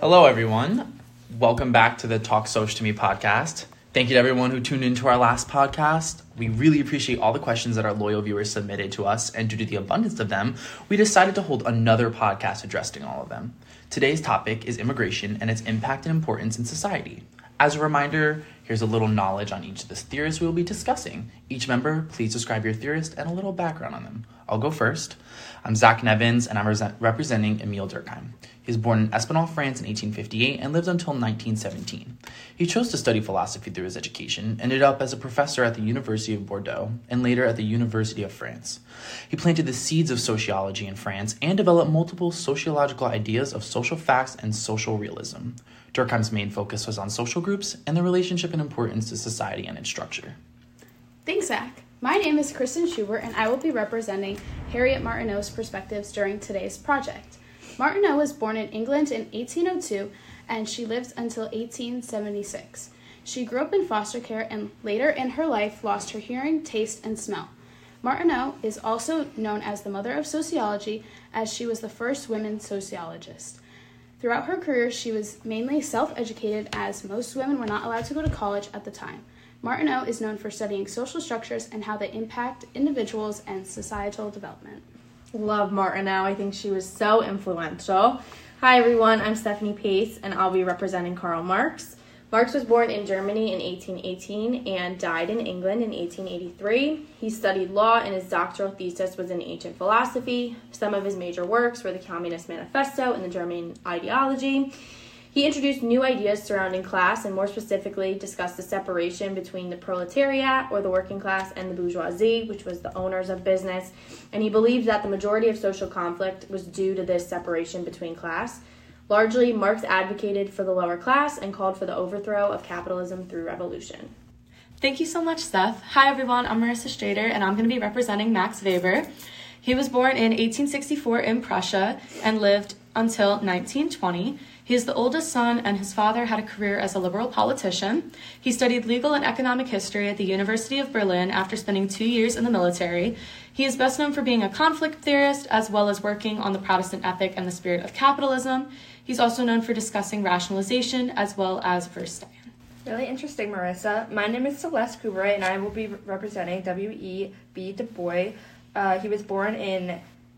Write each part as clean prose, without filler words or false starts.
Hello, everyone. Welcome back to the Talk Social to Me podcast. Thank you to everyone who tuned into our last podcast. We really appreciate all the questions that our loyal viewers submitted to us, and due to the abundance of them, we decided to hold another podcast addressing all of them. Today's topic is immigration and its impact and importance in society. As a reminder, here's a little knowledge on each of the theorists we will be discussing. Each member, please describe your theorist and a little background on them. I'll go first. I'm Zach Nevins, and I'm representing Emile Durkheim. He was born in Espinal, France in 1858 and lived until 1917. He chose to study philosophy through his education, ended up as a professor at the University of Bordeaux, and later at the University of France. He planted the seeds of sociology in France and developed multiple sociological ideas of social facts and social realism. Durkheim's main focus was on social groups and their relationship and importance to society and its structure. Thanks, Zach. My name is Kristen Schubert, and I will be representing Harriet Martineau's perspectives during today's project. Martineau was born in England in 1802, and she lived until 1876. She grew up in foster care and later in her life lost her hearing, taste, and smell. Martineau is also known as the mother of sociology, as she was the first women sociologist. Throughout her career, she was mainly self-educated, as most women were not allowed to go to college at the time. Martineau is known for studying social structures and how they impact individuals and societal development. Love Martineau. I think she was so influential. Hi everyone, I'm Stephanie Pace, and I'll be representing Karl Marx. Marx was born in Germany in 1818 and died in England in 1883. He studied law, and his doctoral thesis was in ancient philosophy. Some of his major works were the Communist Manifesto and the German Ideology. He introduced new ideas surrounding class, and more specifically discussed the separation between the proletariat, or the working class, and the bourgeoisie, which was the owners of business. And he believed that the majority of social conflict was due to this separation between class. Largely, Marx advocated for the lower class and called for the overthrow of capitalism through revolution. Thank you so much, Steph. Hi, everyone. I'm Marissa Strader, and I'm going to be representing Max Weber. He was born in 1864 in Prussia and lived until 1920. He is the oldest son, and his father had a career as a liberal politician. He studied legal and economic history at the University of Berlin after spending 2 years in the military. He is best known for being a conflict theorist, as well as working on the Protestant ethic and the spirit of capitalism. He's also known for discussing rationalization, as well as Verstehen. Really interesting, Marissa. My name is Celeste Coubre, and I will be representing W.E.B. Du Bois. He was born in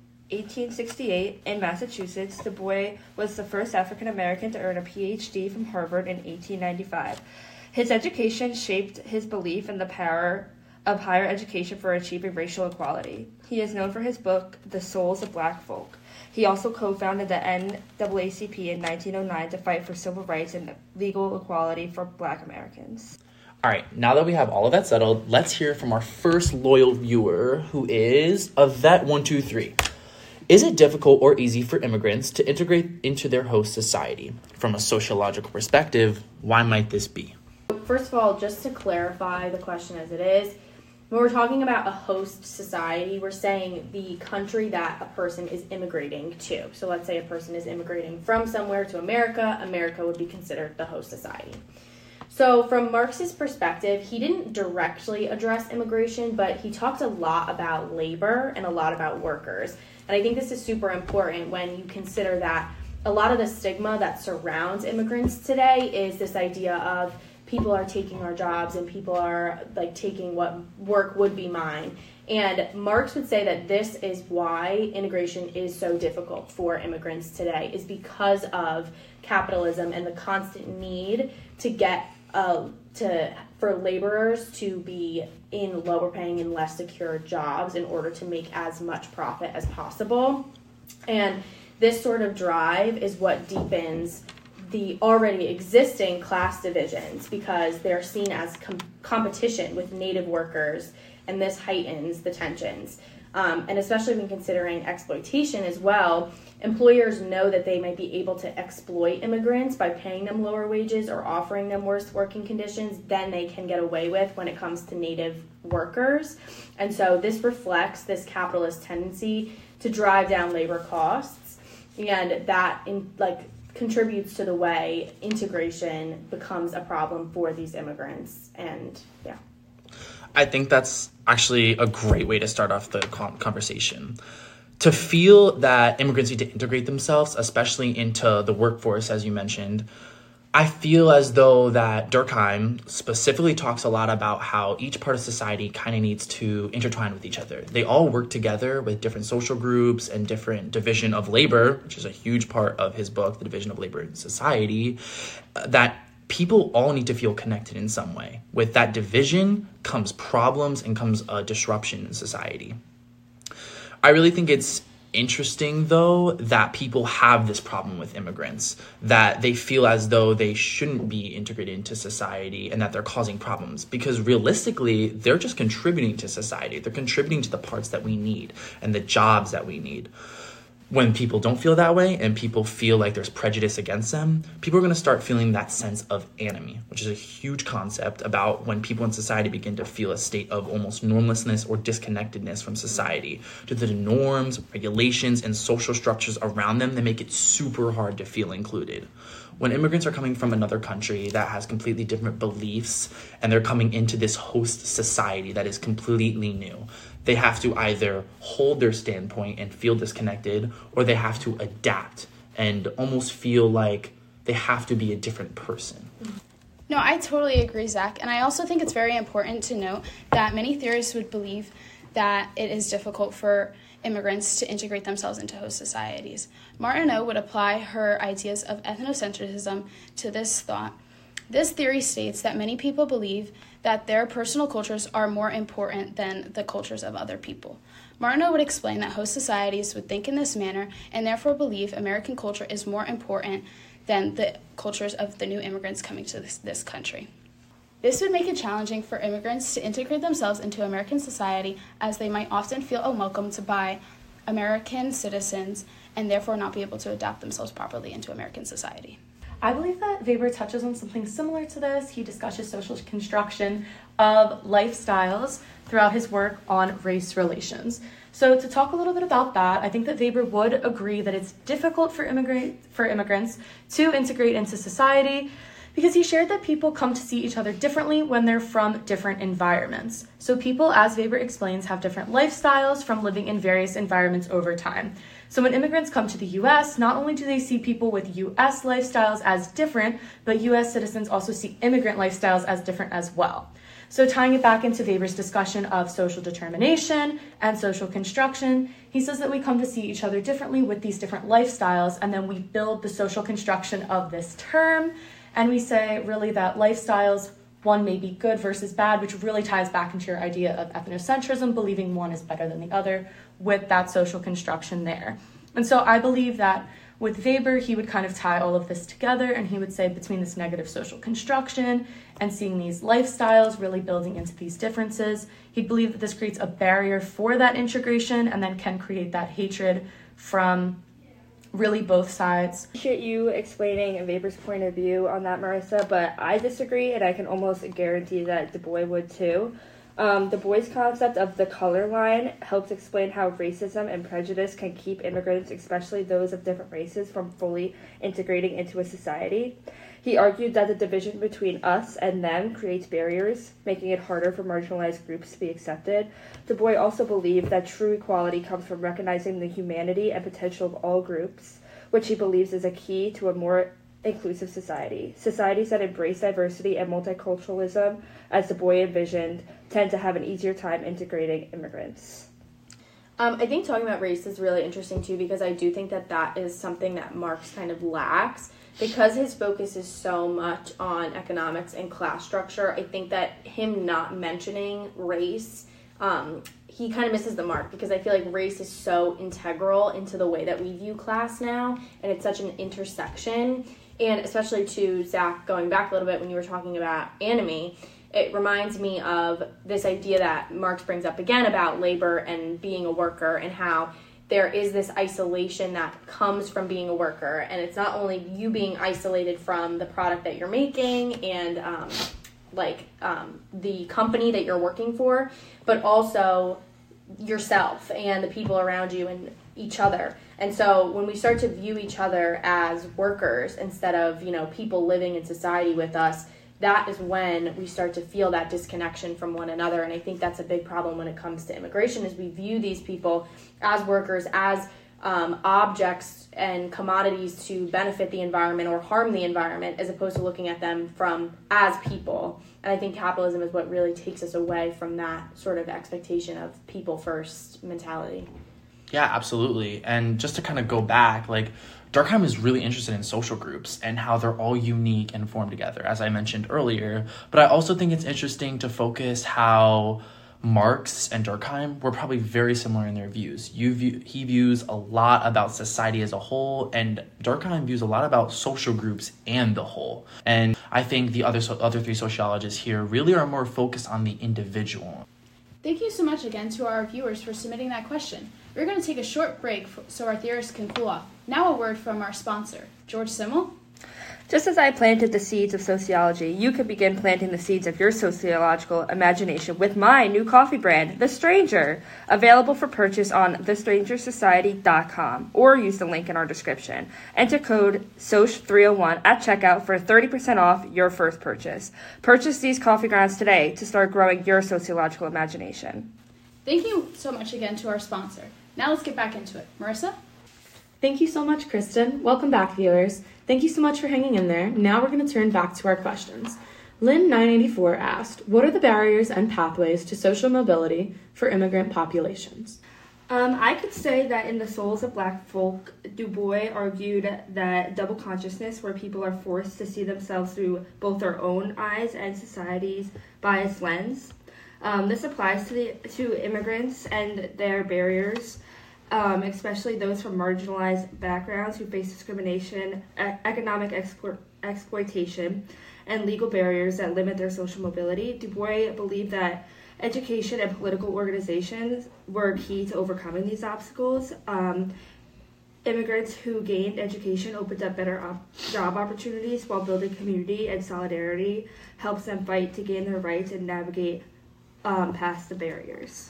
1868 in Massachusetts. Du Bois was the first African American to earn a PhD from Harvard in 1895. His education shaped his belief in the power of higher education for achieving racial equality. He is known for his book, The Souls of Black Folk. He also co-founded the NAACP in 1909 to fight for civil rights and legal equality for Black Americans. All right, now that we have all of that settled, let's hear from our first loyal viewer, who is Yvette123. Is it difficult or easy for immigrants to integrate into their host society? From a sociological perspective, why might this be? First of all, just to clarify the question as it is, when we're talking about a host society, we're saying the country that a person is immigrating to. So let's say a person is immigrating from somewhere to America. America would be considered the host society. So from Marx's perspective, he didn't directly address immigration, but he talked a lot about labor and a lot about workers. And I think this is super important when you consider that a lot of the stigma that surrounds immigrants today is this idea of people are taking our jobs and people are like taking what work would be mine. And Marx would say that this is why integration is so difficult for immigrants today, is because of capitalism and the constant need to get for laborers to be in lower paying and less secure jobs in order to make as much profit as possible. And this sort of drive is what deepens the already existing class divisions, because they're seen as competition with native workers, and this heightens the tensions. And especially when considering exploitation as well, employers know that they might be able to exploit immigrants by paying them lower wages or offering them worse working conditions than they can get away with when it comes to native workers. And so this reflects this capitalist tendency to drive down labor costs, and that contributes to the way integration becomes a problem for these immigrants. And yeah. I think that's actually a great way to start off the conversation. To feel that immigrants need to integrate themselves, especially into the workforce, as you mentioned, I feel as though that Durkheim specifically talks a lot about how each part of society kind of needs to intertwine with each other. They all work together with different social groups and different division of labor, which is a huge part of his book, The Division of Labor in Society, that people all need to feel connected in some way. With that division comes problems and comes a disruption in society. I really think it's interesting, though, that people have this problem with immigrants, that they feel as though they shouldn't be integrated into society and that they're causing problems, because realistically, they're just contributing to society. They're contributing to the parts that we need and the jobs that we need. When people don't feel that way and people feel like there's prejudice against them, people are going to start feeling that sense of enemy, which is a huge concept about when people in society begin to feel a state of almost normlessness or disconnectedness from society due to the norms, regulations, and social structures around them that make it super hard to feel included. When immigrants are coming from another country that has completely different beliefs and they're coming into this host society that is completely new, they have to either hold their standpoint and feel disconnected, or they have to adapt and almost feel like they have to be a different person. No, I totally agree, Zach. And I also think it's very important to note that many theorists would believe that it is difficult for immigrants to integrate themselves into host societies. Martineau would apply her ideas of ethnocentrism to this thought. This theory states that many people believe that their personal cultures are more important than the cultures of other people. Martineau would explain that host societies would think in this manner and therefore believe American culture is more important than the cultures of the new immigrants coming to this country. This would make it challenging for immigrants to integrate themselves into American society, as they might often feel unwelcomed by American citizens and therefore not be able to adapt themselves properly into American society. I believe that Weber touches on something similar to this. He discusses social construction of lifestyles throughout his work on race relations. So to talk a little bit about that, I think that Weber would agree that it's difficult for immigrants to integrate into society, because he shared that people come to see each other differently when they're from different environments. So people, as Weber explains, have different lifestyles from living in various environments over time. So when immigrants come to the U.S., not only do they see people with U.S. lifestyles as different, but U.S. citizens also see immigrant lifestyles as different as well. So tying it back into Weber's discussion of social determination and social construction, he says that we come to see each other differently with these different lifestyles, and then we build the social construction of this term, and we say really that lifestyles, one may be good versus bad, which really ties back into your idea of ethnocentrism, believing one is better than the other, with that social construction there. And so I believe that with Weber, he would kind of tie all of this together, and he would say between this negative social construction and seeing these lifestyles really building into these differences, he'd believe that this creates a barrier for that integration and then can create that hatred from really both sides. I appreciate you explaining Weber's point of view on that, Marissa, but I disagree, and I can almost guarantee that Du Bois would too. Du Bois' concept of the color line helps explain how racism and prejudice can keep immigrants, especially those of different races, from fully integrating into a society. He argued that the division between us and them creates barriers, making it harder for marginalized groups to be accepted. Du Bois also believed that true equality comes from recognizing the humanity and potential of all groups, which he believes is a key to a more inclusive society. Societies that embrace diversity and multiculturalism, as Du Bois envisioned, tend to have an easier time integrating immigrants. I think talking about race is really interesting too, because I do think that that is something that Marx kind of lacks. Because his focus is so much on economics and class structure, I think that him not mentioning race, he kind of misses the mark, because I feel like race is so integral into the way that we view class now, and it's such an intersection. And especially to Zach, going back a little bit when you were talking about anime, it reminds me of this idea that Marx brings up again about labor and being a worker, and how there is this isolation that comes from being a worker, and it's not only you being isolated from the product that you're making and the company that you're working for, but also yourself and the people around you and each other. And so when we start to view each other as workers instead of, people living in society with us, that is when we start to feel that disconnection from one another. And I think that's a big problem when it comes to immigration, is we view these people as workers, as objects and commodities to benefit the environment or harm the environment, as opposed to looking at them as people. And I think capitalism is what really takes us away from that sort of expectation of people first mentality. Yeah, absolutely. And just to kind of go back, like, Durkheim is really interested in social groups and how they're all unique and formed together, as I mentioned earlier. But I also think it's interesting to focus how Marx and Durkheim were probably very similar in their views. He views a lot about society as a whole, and Durkheim views a lot about social groups and the whole. And I think the other three sociologists here really are more focused on the individual. Thank you so much again to our viewers for submitting that question. We're going to take a short break so our theorists can cool off. Now a word from our sponsor, George Simmel. Just as I planted the seeds of sociology, you could begin planting the seeds of your sociological imagination with my new coffee brand, The Stranger, available for purchase on thestrangersociety.com, or use the link in our description. Enter code SOCH301 at checkout for 30% off your first purchase. Purchase these coffee grounds today to start growing your sociological imagination. Thank you so much again to our sponsor. Now let's get back into it. Marissa? Thank you so much, Kristen. Welcome back, viewers. Thank you so much for hanging in there. Now we're going to turn back to our questions. Lynn984 asked, what are the barriers and pathways to social mobility for immigrant populations? I could say that in The Souls of Black Folk, Du Bois argued that double consciousness, where people are forced to see themselves through both their own eyes and society's biased lens. This applies to immigrants and their barriers, especially those from marginalized backgrounds who face discrimination, economic exploitation, and legal barriers that limit their social mobility. Du Bois believed that education and political organizations were key to overcoming these obstacles. Immigrants who gained education opened up better job opportunities, while building community and solidarity helps them fight to gain their rights and navigate past the barriers.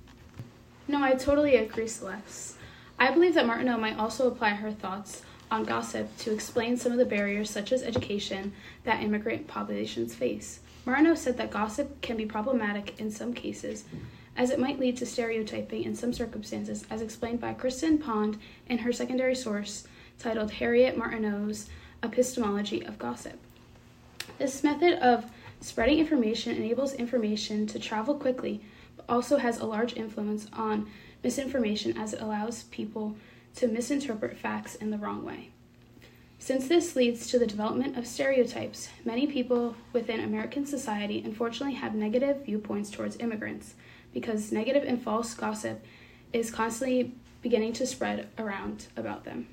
No, I totally agree, Celeste. I believe that Martineau might also apply her thoughts on gossip to explain some of the barriers, such as education, that immigrant populations face. Martineau said that gossip can be problematic in some cases, as it might lead to stereotyping in some circumstances, as explained by Kristen Pond in her secondary source titled Harriet Martineau's Epistemology of Gossip. This method of spreading information enables information to travel quickly, but also has a large influence on misinformation, as it allows people to misinterpret facts in the wrong way. Since this leads to the development of stereotypes, many people within American society unfortunately have negative viewpoints towards immigrants, because negative and false gossip is constantly beginning to spread around about them.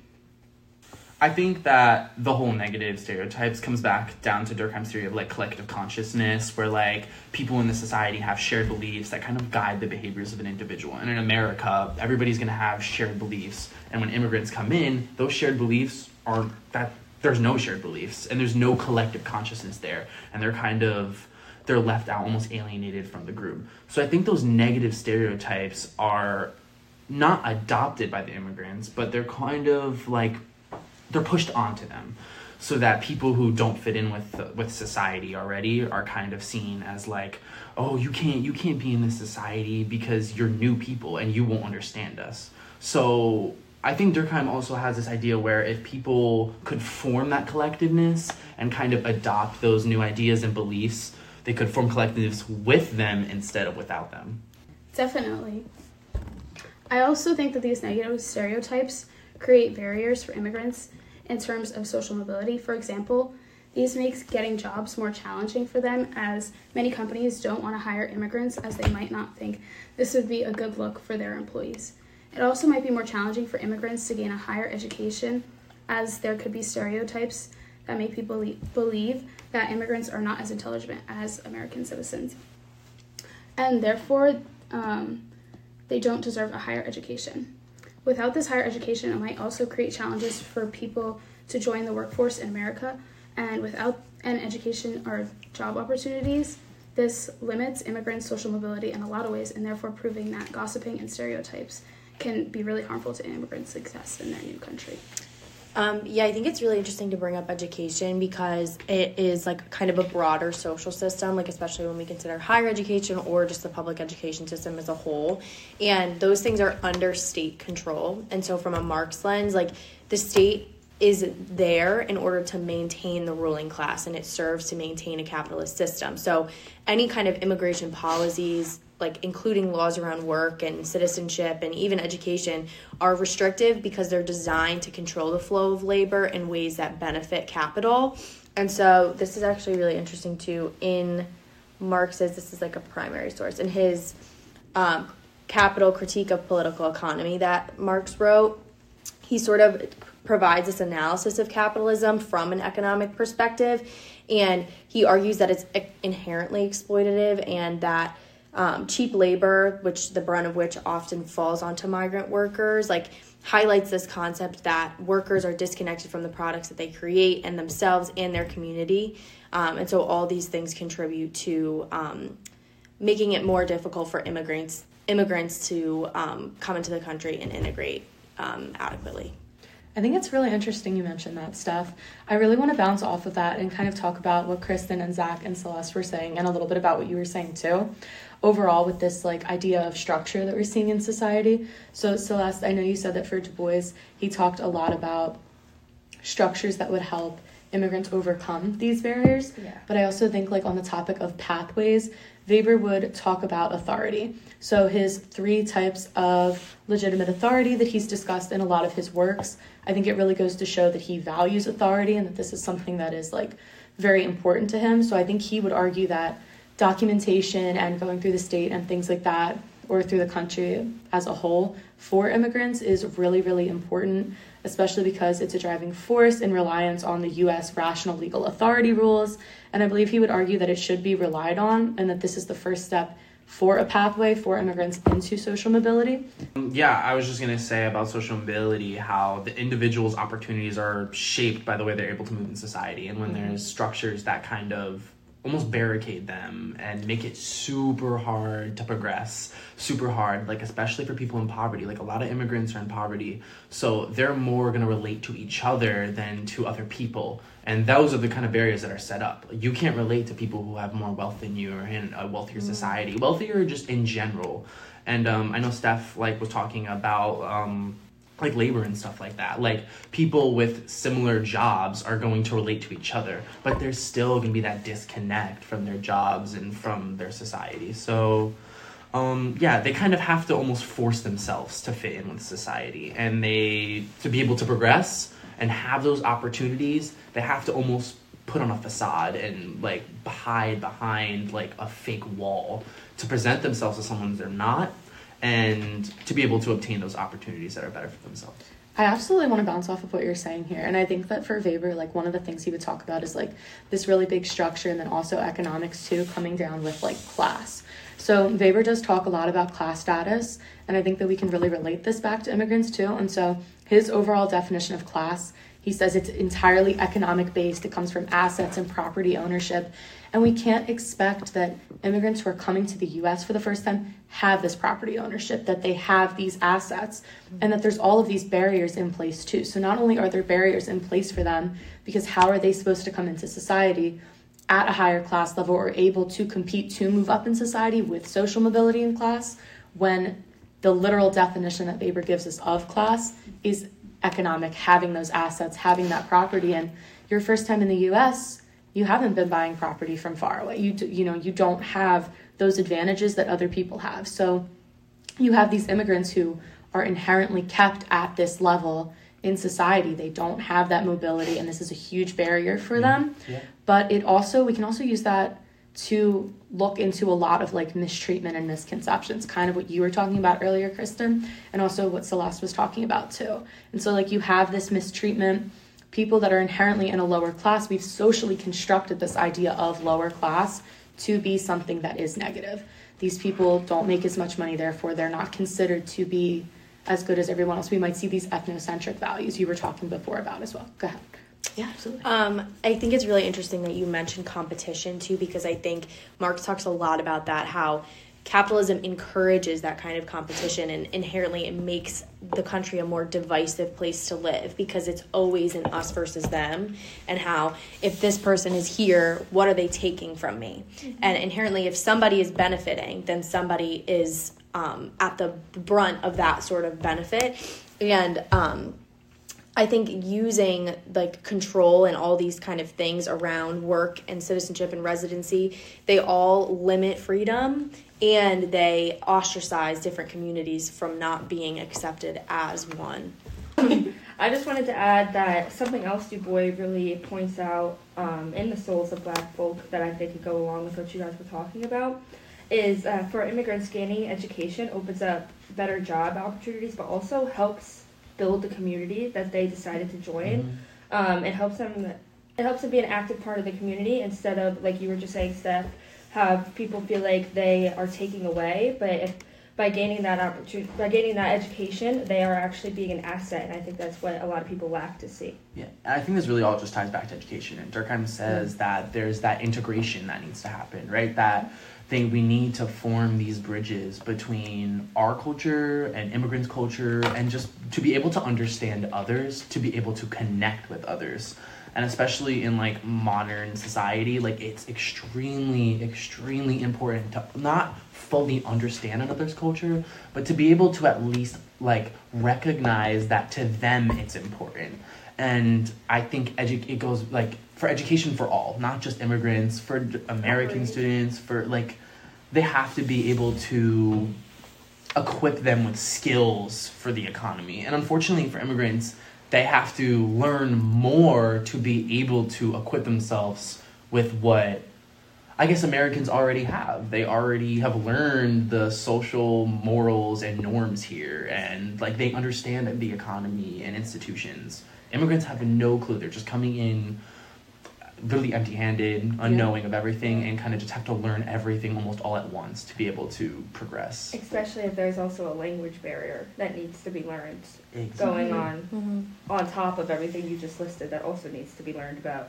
I think that the whole negative stereotypes comes back down to Durkheim's theory of like collective consciousness, where like people in the society have shared beliefs that kind of guide the behaviors of an individual. And in America, everybody's going to have shared beliefs. And when immigrants come in, those shared beliefs are that there's no shared beliefs and there's no collective consciousness there. And they're left out, almost alienated from the group. So I think those negative stereotypes are not adopted by the immigrants, but they're kind of like, they're pushed onto them, so that people who don't fit in with society already are kind of seen as like, oh, you can't be in this society because you're new people and you won't understand us. So I think Durkheim also has this idea where if people could form that collectiveness and kind of adopt those new ideas and beliefs, they could form collectives with them instead of without them. Definitely. I also think that these negative stereotypes create barriers for immigrants in terms of social mobility. For example, these makes getting jobs more challenging for them, as many companies don't want to hire immigrants, as they might not think this would be a good look for their employees. It also might be more challenging for immigrants to gain a higher education, as there could be stereotypes that make people believe that immigrants are not as intelligent as American citizens, and therefore they don't deserve a higher education. Without this higher education, it might also create challenges for people to join the workforce in America, and without an education or job opportunities, this limits immigrants' social mobility in a lot of ways, and therefore proving that gossiping and stereotypes can be really harmful to immigrants' success in their new country. Yeah, I think it's really interesting to bring up education because it is like kind of a broader social system, like especially when we consider higher education or just the public education system as a whole. And those things are under state control. And so from a Marx lens, like the state is there in order to maintain the ruling class, and it serves to maintain a capitalist system. So any kind of immigration policies, like including laws around work and citizenship and even education, are restrictive because they're designed to control the flow of labor in ways that benefit capital. And so this is actually really interesting too. In Marx's, this is like a primary source, in his Capital Critique of Political Economy that Marx wrote, he sort of provides this analysis of capitalism from an economic perspective, and he argues that it's inherently exploitative and that cheap labor, which the brunt of which often falls onto migrant workers, like highlights this concept that workers are disconnected from the products that they create and themselves and their community. And so all these things contribute to making it more difficult for immigrants to come into the country and integrate adequately. I think it's really interesting you mentioned that, Steph. I really want to bounce off of that and kind of talk about what Kristen and Zach and Celeste were saying, and a little bit about what you were saying too. Overall, with this like idea of structure that we're seeing in society. So Celeste, I know you said that for Du Bois, he talked a lot about structures that would help immigrants overcome these barriers. Yeah. But I also think like on the topic of pathways, Weber would talk about authority. So his 3 types of legitimate authority that he's discussed in a lot of his works, I think it really goes to show that he values authority and that this is something that is like very important to him. So I think he would argue that documentation and going through the state and things like that, or through the country as a whole for immigrants, is really, really important, especially because it's a driving force in reliance on the U.S. rational legal authority rules. And I believe he would argue that it should be relied on and that this is the first step for a pathway for immigrants into social mobility. Yeah, I was just going to say about social mobility, how the individual's opportunities are shaped by the way they're able to move in society. And when there's structures that kind of almost barricade them and make it super hard to progress, super hard, like especially for people in poverty. Like a lot of immigrants are in poverty, so they're more going to relate to each other than to other people. And those are the kind of barriers that are set up. You can't relate to people who have more wealth than you or in a wealthier society, wealthier just in general. And I know Steph like was talking about like labor and stuff like that. Like people with similar jobs are going to relate to each other, but there's still going to be that disconnect from their jobs and from their society. So yeah, they kind of have to almost force themselves to fit in with society, and to be able to progress and have those opportunities, they have to almost put on a facade and like hide behind like a fake wall to present themselves as someone they're not, and to be able to obtain those opportunities that are better for themselves. I absolutely want to bounce off of what you're saying here. And I think that for Weber, like one of the things he would talk about is like this really big structure, and then also economics too, coming down with like class. So Weber does talk a lot about class status, and I think that we can really relate this back to immigrants too. And so his overall definition of class, he says it's entirely economic based. It comes from assets and property ownership. And we can't expect that immigrants who are coming to the U.S. for the first time have this property ownership, that they have these assets, and that there's all of these barriers in place too. So not only are there barriers in place for them, because how are they supposed to come into society at a higher class level or able to compete to move up in society with social mobility in class, when the literal definition that Weber gives us of class is economic, having those assets, having that property. And your first time in the U.S., you haven't been buying property from far away. You don't have those advantages that other people have. So you have these immigrants who are inherently kept at this level in society. They don't have that mobility, and this is a huge barrier for them. Yeah. But we can also use that to look into a lot of like mistreatment and misconceptions, kind of what you were talking about earlier, Kristen, and also what Celeste was talking about too. And so like you have this mistreatment, people that are inherently in a lower class, we've socially constructed this idea of lower class to be something that is negative. These people don't make as much money, therefore they're not considered to be as good as everyone else. We might see these ethnocentric values you were talking before about as well. Go ahead. Yeah, absolutely. I think it's really interesting that you mentioned competition too, because I think Marx talks a lot about that, how capitalism encourages that kind of competition, and inherently it makes the country a more divisive place to live because it's always an us versus them, and how if this person is here, what are they taking from me? And inherently, if somebody is benefiting, then somebody is at the brunt of that sort of benefit. And I think using like control and all these kind of things around work and citizenship and residency, they all limit freedom and they ostracize different communities from not being accepted as one. I just wanted to add that something else Du Bois really points out in The Souls of Black Folk that I think could go along with what you guys were talking about is for immigrants, gaining education opens up better job opportunities, but also helps build the community that they decided to join. It helps them be an active part of the community instead of, like you were just saying, Steph, have people feel like they are taking away. But if by gaining that opportunity, by gaining that education, they are actually being an asset, and I think that's what a lot of people lack to see. Yeah, and I think this really all just ties back to education. And Durkheim says that there's that integration that needs to happen, right? That thing, we need to form these bridges between our culture and immigrants' culture, and just to be able to understand others, to be able to connect with others. And especially in like modern society, like it's extremely, extremely important to not fully understand another's culture, but to be able to at least like recognize that to them it's important. And I think it goes like for education for all, not just immigrants, for American students, for like, they have to be able to equip them with skills for the economy. And unfortunately for immigrants, they have to learn more to be able to equip themselves with what I guess Americans already have. They already have learned the social morals and norms here, and like they understand the economy and institutions. Immigrants have no clue. They're just coming in really empty-handed, unknowing of everything, and kind of just have to learn everything almost all at once to be able to progress. Especially if there's also a language barrier that needs to be learned Exactly. going on top of everything you just listed that also needs to be learned about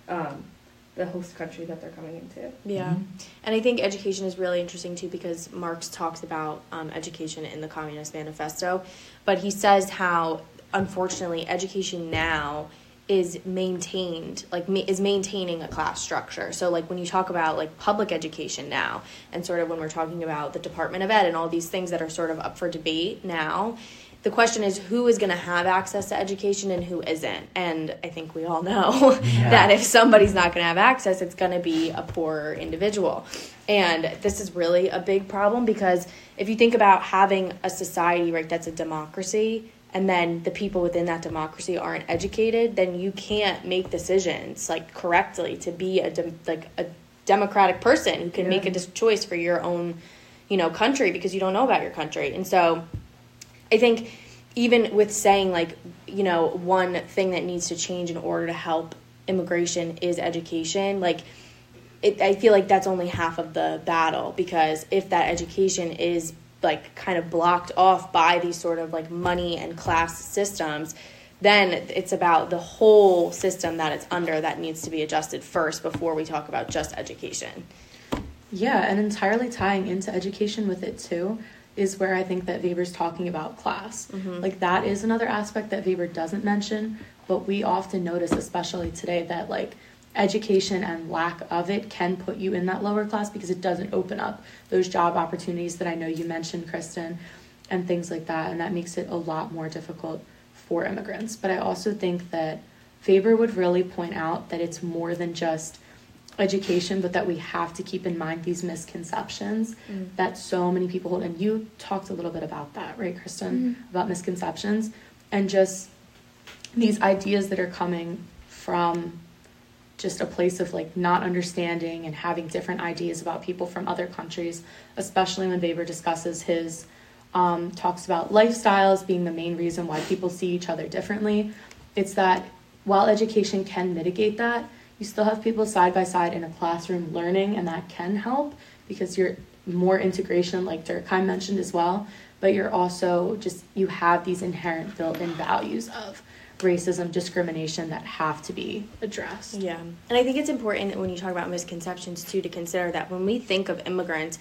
the host country that they're coming into. Yeah. And I think education is really interesting too because Marx talks about education in the Communist Manifesto, but he says how unfortunately education now is maintaining a class structure. So like when you talk about like public education now, and sort of when we're talking about the Department of Ed and all these things that are sort of up for debate now, the question is who is going to have access to education and who isn't. And I think we all know that if somebody's not going to have access, it's going to be a poorer individual. And this is really a big problem because if you think about having a society, right, that's a democracy, and then the people within that democracy aren't educated, then you can't make decisions like correctly to be a democratic person who can make a choice for your own, country because you don't know about your country. And so I think even with saying like, one thing that needs to change in order to help immigration is education, like I feel like that's only half of the battle, because if that education is like kind of blocked off by these sort of like money and class systems, then it's about the whole system that it's under that needs to be adjusted first before we talk about just education. Yeah, and entirely tying into education with it too is where I think that Weber's talking about class. Like that is another aspect that Weber doesn't mention, but we often notice, especially today, that like education and lack of it can put you in that lower class because it doesn't open up those job opportunities that I know you mentioned, Kristen, and things like that, and that makes it a lot more difficult for immigrants. But I also think that Weber would really point out that it's more than just education, but that we have to keep in mind these misconceptions that so many people hold. And you talked a little bit about that, right, Kristen, about misconceptions and just these ideas that are coming from just a place of like not understanding and having different ideas about people from other countries, especially when Weber discusses his talks about lifestyles being the main reason why people see each other differently. It's that while education can mitigate that, you still have people side by side in a classroom learning, and that can help because you're more integration, like Durkheim mentioned as well, but you're also you have these inherent built-in values of racism, discrimination that have to be addressed. Yeah, and I think it's important when you talk about misconceptions too to consider that when we think of immigrants,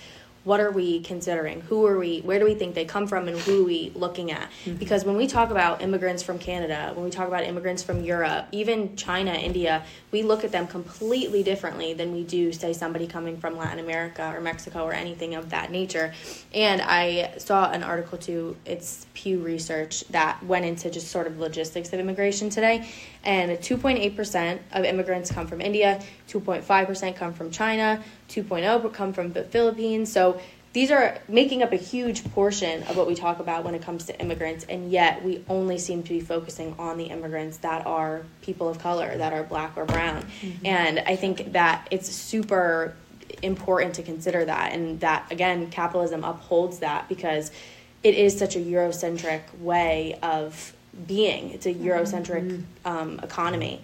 what are we considering? Where do we think they come from, and who are we looking at? Because when we talk about immigrants from Canada, when we talk about immigrants from Europe, even China, India, we look at them completely differently than we do, say, somebody coming from Latin America or Mexico or anything of that nature. And I saw an article too, it's Pew Research, that went into just sort of logistics of immigration today. And 2.8% of immigrants come from India, 2.5% come from China, 2.0% come from the Philippines. So these are making up a huge portion of what we talk about when it comes to immigrants, and yet we only seem to be focusing on the immigrants that are people of color, that are black or brown. And I think that it's super important to consider that, and that, again, capitalism upholds that because it is such a Eurocentric way of being. It's a Eurocentric economy.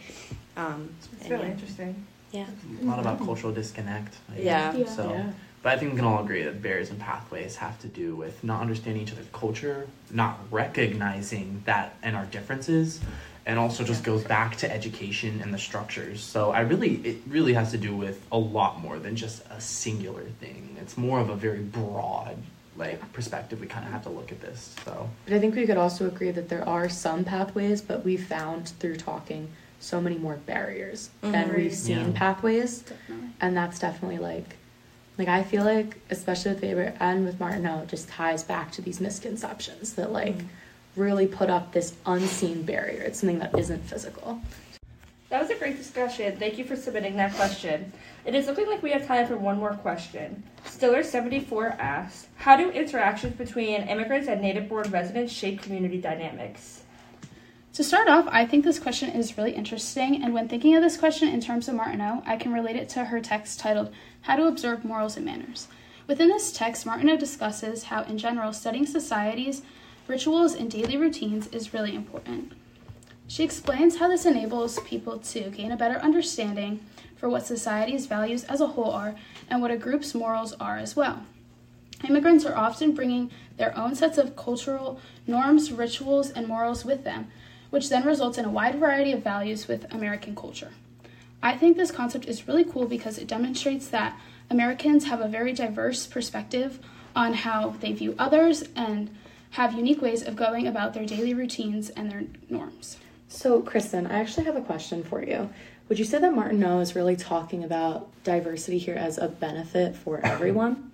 It's really interesting. Yeah. A lot about cultural disconnect. Yeah. So, but I think we can all agree that barriers and pathways have to do with not understanding each other's culture, not recognizing that and our differences, and also just goes back to education and the structures. So it really has to do with a lot more than just a singular thing. It's more of a very broad perspective. We kind of have to look at this. So, But I think we could also agree that there are some pathways, but we've found through talking so many more barriers than we've seen pathways. Definitely. And that's definitely like I feel like, especially with Weber and with Martineau, it just ties back to these misconceptions that really put up this unseen barrier. It's something that isn't physical. That was a great discussion. Thank you for submitting that question. It is looking like we have time for one more question. Stiller74 asks, how do interactions between immigrants and native-born residents shape community dynamics? To start off, I think this question is really interesting, and when thinking of this question in terms of Martineau, I can relate it to her text titled, How to Observe Morals and Manners. Within this text, Martineau discusses how, in general, studying societies, rituals, and daily routines is really important. She explains how this enables people to gain a better understanding for what society's values as a whole are and what a group's morals are as well. Immigrants are often bringing their own sets of cultural norms, rituals, and morals with them, which then results in a wide variety of values with American culture. I think this concept is really cool because it demonstrates that Americans have a very diverse perspective on how they view others and have unique ways of going about their daily routines and their norms. So, Kristen, I actually have a question for you. Would you say that Martineau is really talking about diversity here as a benefit for everyone?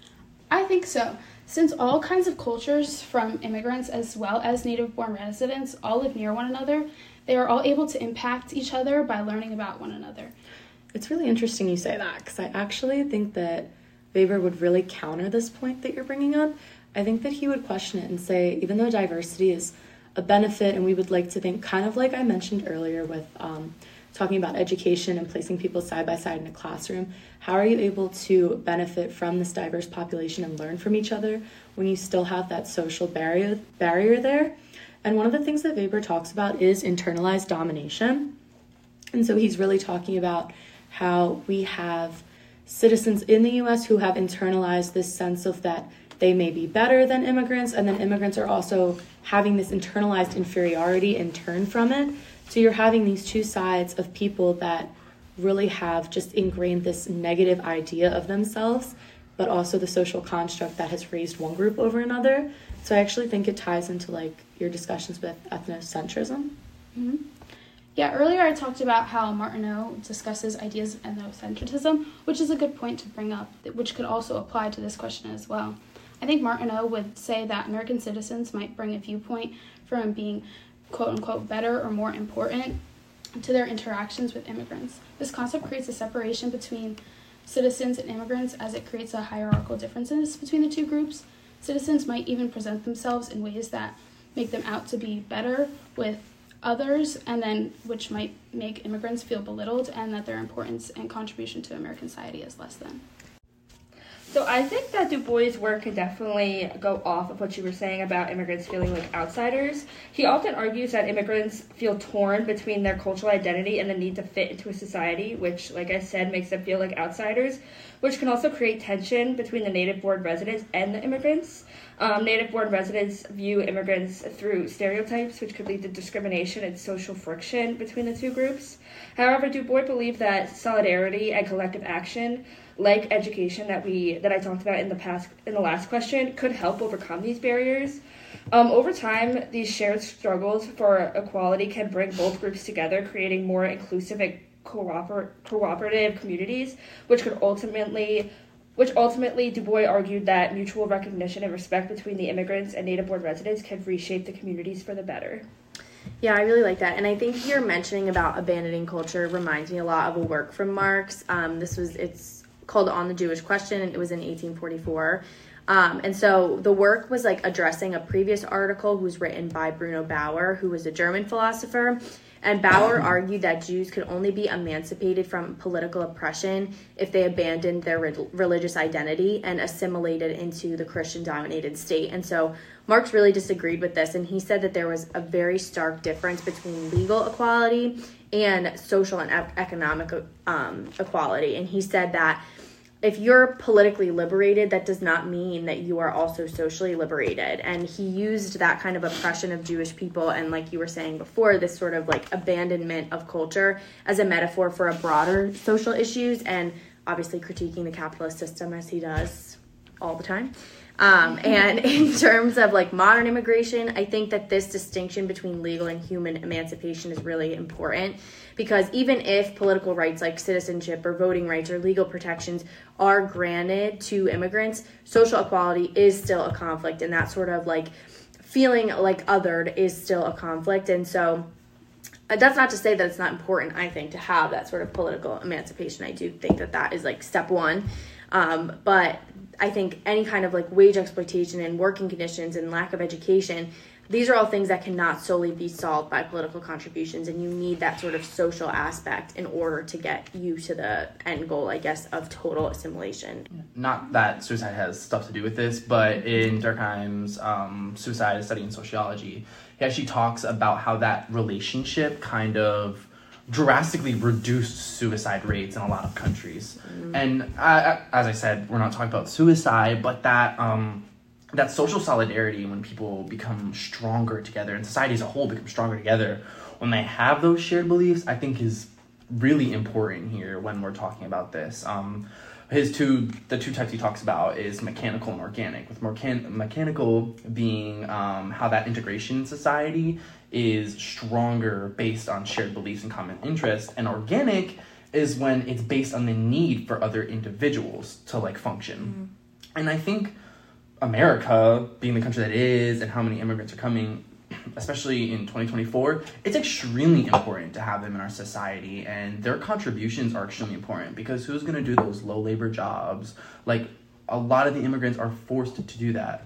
I think so. Since all kinds of cultures, from immigrants as well as native-born residents, all live near one another, they are all able to impact each other by learning about one another. It's really interesting you say that, because I actually think that Weber would really counter this point that you're bringing up. I think that he would question it and say, even though diversity is a benefit, and we would like to think, kind of like I mentioned earlier with talking about education and placing people side by side in a classroom, how are you able to benefit from this diverse population and learn from each other when you still have that social barrier there? And one of the things that Weber talks about is internalized domination. And so he's really talking about how we have citizens in the U.S. who have internalized this sense of that they may be better than immigrants, and then immigrants are also having this internalized inferiority in turn from it. So you're having these two sides of people that really have just ingrained this negative idea of themselves, but also the social construct that has raised one group over another. So I actually think it ties into your discussions with ethnocentrism. Mm-hmm. Yeah, earlier I talked about how Martineau discusses ideas of ethnocentrism, which is a good point to bring up, which could also apply to this question as well. I think Martineau would say that American citizens might bring a viewpoint from being quote-unquote better or more important to their interactions with immigrants. This concept creates a separation between citizens and immigrants as it creates a hierarchical differences between the two groups. Citizens might even present themselves in ways that make them out to be better with others, and then which might make immigrants feel belittled and that their importance and contribution to American society is less than. So I think that Du Bois' work can definitely go off of what you were saying about immigrants feeling like outsiders. He often argues that immigrants feel torn between their cultural identity and the need to fit into a society, which, like I said, makes them feel like outsiders, which can also create tension between the native-born residents and the immigrants. Native-born residents view immigrants through stereotypes, which could lead to discrimination and social friction between the two groups. However, Du Bois believed that solidarity and collective action like education that I talked about in the last question, could help overcome these barriers. Over time, these shared struggles for equality can bring both groups together, creating more inclusive and cooperative communities, which ultimately, Du Bois argued that mutual recognition and respect between the immigrants and native-born residents can reshape the communities for the better. Yeah, I really like that. And I think your mentioning about abandoning culture reminds me a lot of a work from Marx. It's called On the Jewish Question, and it was in 1844. And so the work was like addressing a previous article who was written by Bruno Bauer, who was a German philosopher. And Bauer argued that Jews could only be emancipated from political oppression if they abandoned their religious identity and assimilated into the Christian-dominated state. And so Marx really disagreed with this, and he said that there was a very stark difference between legal equality and social and economic equality. And he said that if you're politically liberated, that does not mean that you are also socially liberated. And he used that kind of oppression of Jewish people and, like you were saying before, this sort of like abandonment of culture as a metaphor for a broader social issues, and obviously critiquing the capitalist system as he does all the time. And in terms of like modern immigration, I think that this distinction between legal and human emancipation is really important, because even if political rights like citizenship or voting rights or legal protections are granted to immigrants, social equality is still a conflict, and that sort of like feeling like othered is still a conflict. And so that's not to say that it's not important, I think, to have that sort of political emancipation. I do think that that is like step one. But I think any kind of like wage exploitation and working conditions and lack of education, these are all things that cannot solely be solved by political contributions, and you need that sort of social aspect in order to get you to the end goal, I guess, of total assimilation. Not that suicide has stuff to do with this, but in Durkheim's Suicide, a Study in Sociology, he actually talks about how that relationship kind of drastically reduced suicide rates in a lot of countries. And as I said, we're not talking about suicide, but that social solidarity, when people become stronger together and society as a whole becomes stronger together, when they have those shared beliefs, I think is really important here when we're talking about this. The two types he talks about is mechanical and organic, with mechanical being how that integration in society is stronger based on shared beliefs and common interests, and organic is when it's based on the need for other individuals to like function. And I think America, being the country that it is and how many immigrants are coming, especially in 2024, it's extremely important to have them in our society, and their contributions are extremely important, because who's going to do those low labor jobs? Like, a lot of the immigrants are forced to do that.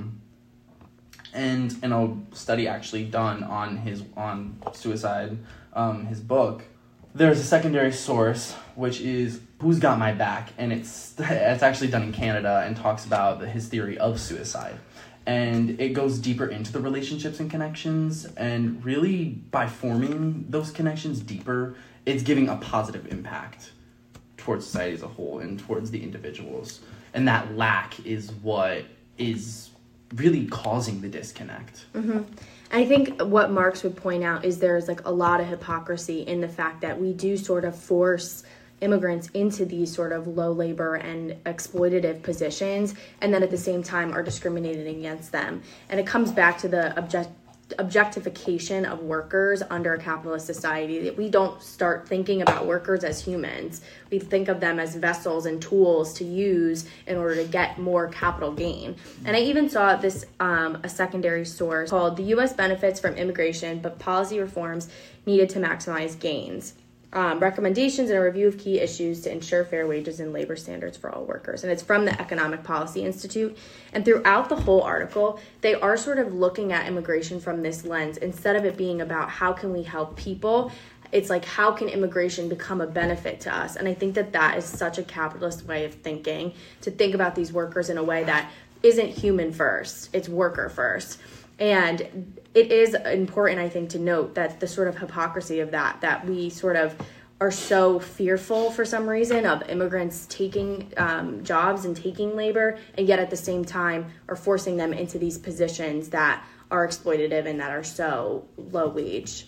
And in a study actually done on suicide, his book, there's a secondary source, which is Who's Got My Back, and it's actually done in Canada and talks about his theory of suicide. And it goes deeper into the relationships and connections, and really by forming those connections deeper, it's giving a positive impact towards society as a whole and towards the individuals. And that lack is what is really causing the disconnect. I think what Marx would point out is there's like a lot of hypocrisy in the fact that we do sort of force immigrants into these sort of low labor and exploitative positions, and then at the same time are discriminating against them. And it comes back to the objectification of workers under a capitalist society, that we don't start thinking about workers as humans. We think of them as vessels and tools to use in order to get more capital gain. And I even saw this, a secondary source called The U.S. Benefits from Immigration, but Policy Reforms Needed to Maximize Gains. Recommendations and a review of key issues to ensure fair wages and labor standards for all workers. And it's from the Economic Policy Institute. And throughout the whole article, they are sort of looking at immigration from this lens. Instead of it being about how can we help people, it's like how can immigration become a benefit to us? And I think that that is such a capitalist way of thinking, to think about these workers in a way that isn't human first, it's worker first. And it is important, I think, to note that the sort of hypocrisy of that we sort of are so fearful for some reason of immigrants taking jobs and taking labor, and yet at the same time are forcing them into these positions that are exploitative and that are so low wage.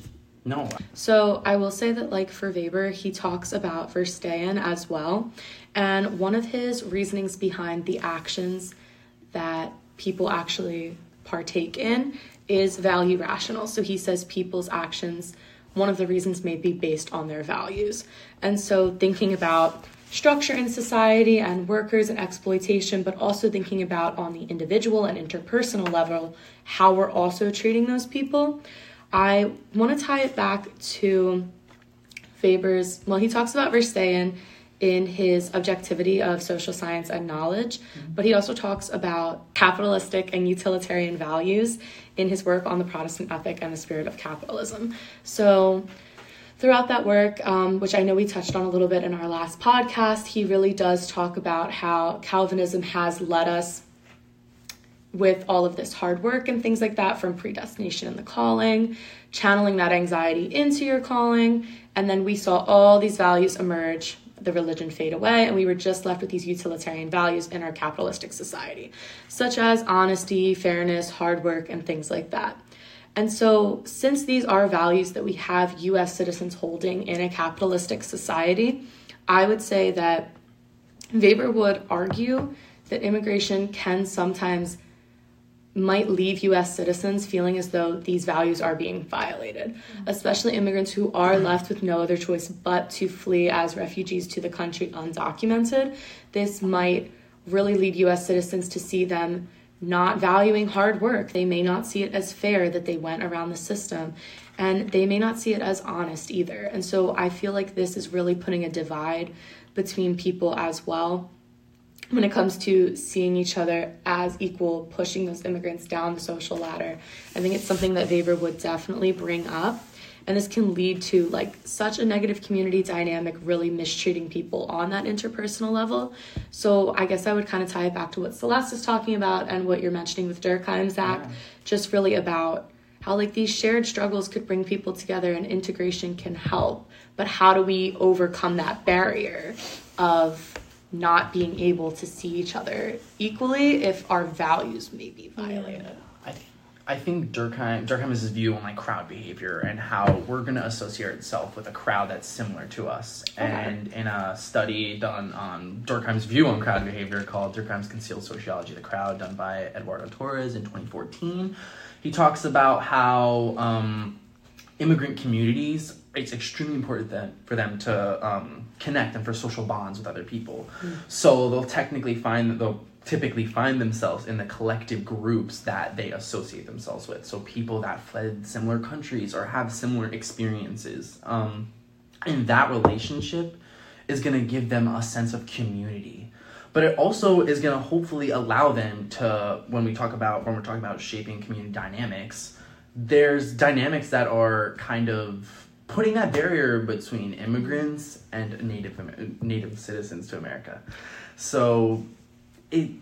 No. So I will say that, like, for Weber, he talks about Verstehen as well. And one of his reasonings behind the actions that people actually partake in is value rational. So he says people's actions, one of the reasons may be based on their values. And so thinking about structure in society and workers and exploitation, but also thinking about on the individual and interpersonal level, how we're also treating those people. I want to tie it back to Weber's, well, he talks about Verstehen in his objectivity of social science and knowledge, but he also talks about capitalistic and utilitarian values in his work on the Protestant ethic and the spirit of capitalism. So throughout that work, which I know we touched on a little bit in our last podcast, he really does talk about how Calvinism has led us with all of this hard work and things like that, from predestination and the calling, channeling that anxiety into your calling, and then we saw all these values emerge, the religion fade away, and we were just left with these utilitarian values in our capitalistic society, such as honesty, fairness, hard work, and things like that. And so since these are values that we have U.S. citizens holding in a capitalistic society, I would say that Weber would argue that immigration can sometimes might leave U.S. citizens feeling as though these values are being violated, especially immigrants who are left with no other choice but to flee as refugees to the country undocumented. This might really lead U.S. citizens to see them not valuing hard work. They may not see it as fair that they went around the system, and they may not see it as honest either. And so I feel like this is really putting a divide between people as well when it comes to seeing each other as equal, pushing those immigrants down the social ladder. I think it's something that Weber would definitely bring up. And this can lead to like such a negative community dynamic, really mistreating people on that interpersonal level. So I guess I would kind of tie it back to what Celeste is talking about and what you're mentioning with Durkheim, Zach, just really about how like these shared struggles could bring people together and integration can help. But how do we overcome that barrier of not being able to see each other equally if our values may be violated? I think Durkheim is his view on like crowd behavior and how we're going to associate itself with a crowd that's similar to us. Okay. And in a study done on Durkheim's view on crowd behavior called Durkheim's Concealed Sociology of the Crowd, done by Eduardo Torres in 2014, he talks about how immigrant communities, it's extremely important for them to connect and for social bonds with other people. So they'll typically find themselves in the collective groups that they associate themselves with. So people that fled similar countries or have similar experiences. And that relationship is going to give them a sense of community. But it also is going to hopefully allow them to, when we're talking about shaping community dynamics, there's dynamics that are kind of putting that barrier between immigrants and native citizens to America. So and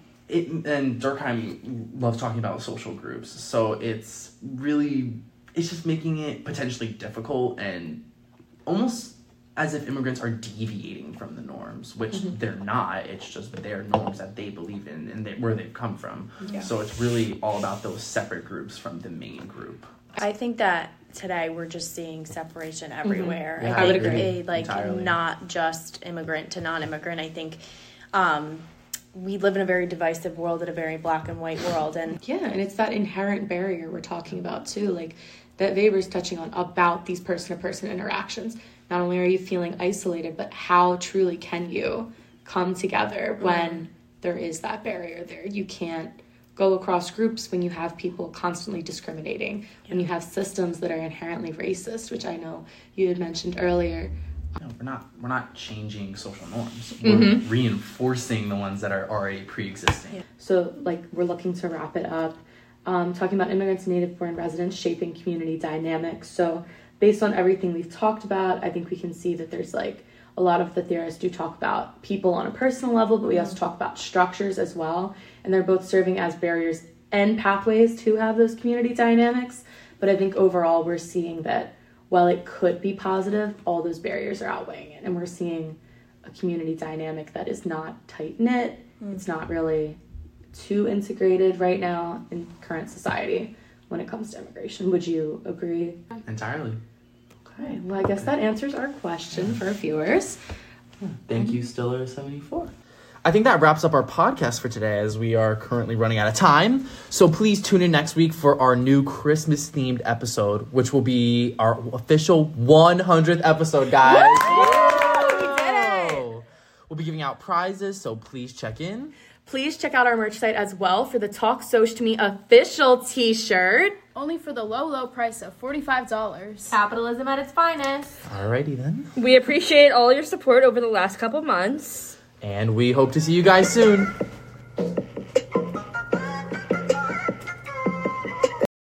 Durkheim loves talking about social groups. So it's just making it potentially difficult and almost as if immigrants are deviating from the norms, which they're not. It's just their norms that they believe in and where they've come from. Yeah. So it's really all about those separate groups from the main group. I think that today we're just seeing separation everywhere. Yeah, I would think agree. Entirely. Not just immigrant to non-immigrant. I think we live in a very divisive world, in a very black and white world. And it's that inherent barrier we're talking about too, like that Weber's touching on about these person-to-person interactions. Not only are you feeling isolated, but how truly can you come together when there is that barrier there? You can't go across groups when you have people constantly discriminating, when you have systems that are inherently racist, which I know you had mentioned earlier. No, we're not changing social norms. We're reinforcing the ones that are already pre-existing. Yeah. So like we're looking to wrap it up, talking about immigrants and native-born residents shaping community dynamics. So based on everything we've talked about, I think we can see that there's like a lot of the theorists do talk about people on a personal level, but we also talk about structures as well. And they're both serving as barriers and pathways to have those community dynamics. But I think overall we're seeing that while it could be positive, all those barriers are outweighing it. And we're seeing a community dynamic that is not tight-knit. It's not really too integrated right now in current society when it comes to immigration. Would you agree? Entirely. All right, well, I guess that answers our question for our viewers. Thank you, Stiller74. I think that wraps up our podcast for today as we are currently running out of time. So please tune in next week for our new Christmas-themed episode, which will be our official 100th episode, guys. We did it! We'll be giving out prizes, so please check in. Please check out our merch site as well for the Talk Soch to Me official t-shirt. Only for the low price of $45. Capitalism at its finest. Alrighty then. We appreciate all your support over the last couple months. And we hope to see you guys soon.